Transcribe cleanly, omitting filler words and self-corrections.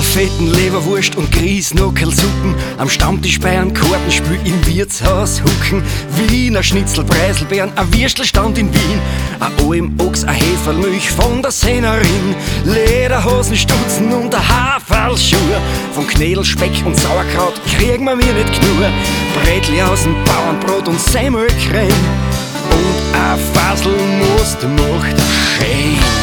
fetten Leberwurst und Grießnockelsuppen, am Stammtisch bei einem Kartenspiel im Wirtshaus hucken, Wiener Schnitzel, Preiselbeeren, ein Würstelstand in Wien, ein Alm, Ochs, ein Heferlmilch von der Sennerin, Lederhosen, Stutzen und ein Haferlschuh, von Knädel, Speck und Sauerkraut kriegen wir mir nicht genug, Brätli aus dem Bauernbrot und Semmelcreme und ein Faselmost macht schön.